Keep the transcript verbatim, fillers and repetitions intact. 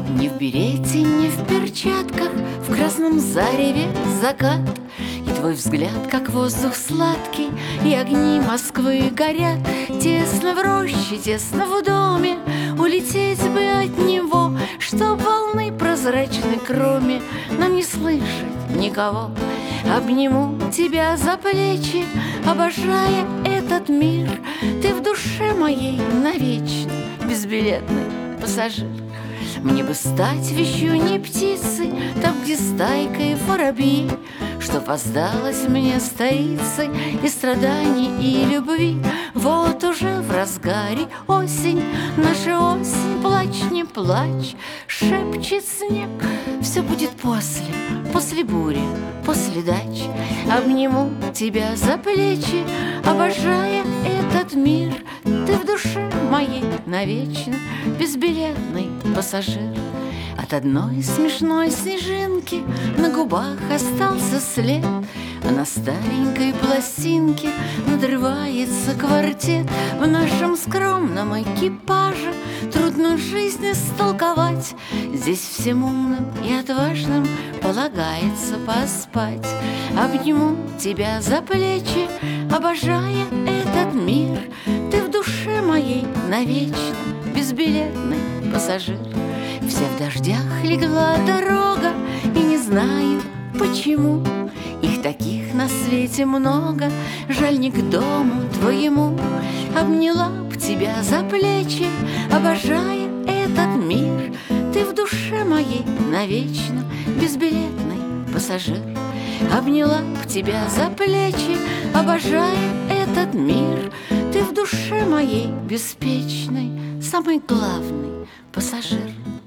Не в берете, не в перчатках, в красном зареве закат. И твой взгляд, как воздух сладкий, и огни Москвы горят. Тесно в роще, тесно в доме, улететь бы от него, чтоб волны прозрачной кроме нам не слышать никого. Обниму тебя за плечи, обожая этот мир. Ты в душе моей навечно безбилетный пассажир. Мне бы стать вещуней птицей, там, где стайка и воробьи, что воздалось мне столицей и страданий, и любви. Вот уже в разгаре осень, наша осень, плачь, не плачь, шепчет снег. Все будет после, после бури, после дач. Обниму тебя за плечи, обожая этот мир. Ты в душе моей навечно безбилетный пассажир. От одной смешной снежинки на губах остался след, а на старенькой пластинке надрывается квартет. В нашем скромном экипаже трудно жизнь истолковать. Здесь всем умным и отважным полагается поспать. Обниму тебя за плечи, обожая этот мир. Ты в душе моей навечно безбилетный пассажир. Вся в дождях легла дорога, и не знаю почему. Их таких на свете много, жаль, не к дому твоему. Обняла б тебя за плечи, обожая этот мир. Ты в душе моей навечно безбилетный пассажир. Обняла б тебя за плечи, обожая этот мир. Ты в душе моей беспечный, самый главный пассажир.